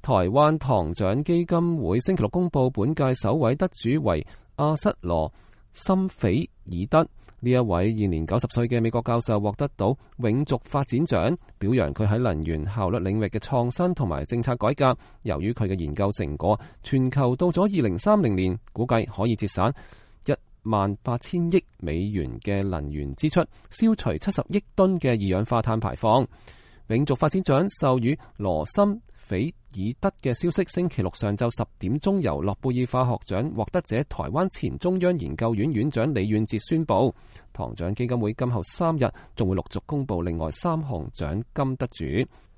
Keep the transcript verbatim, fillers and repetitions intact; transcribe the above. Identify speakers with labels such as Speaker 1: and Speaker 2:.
Speaker 1: 台灣糖獎基金會星期六公布本屆首位得主為阿瑟羅森斐爾德。呢一位現年九十歲嘅美國教授獲得到永續發展獎，表揚佢喺能源效率領域嘅創新同埋政策改革。由於佢嘅研究成果，全球到咗二零三零年，估計可以節省一萬八千億美元嘅能源支出，消除七十億噸嘅二氧化碳排放。永續發展獎授予羅森斐爾德嘅消息，星期六上晝十點鐘由諾貝爾化學獎獲得者台灣前中央研究院院長李遠哲宣布。糖獎基金會今後三日仲會陸續公布另外三項獎金得主。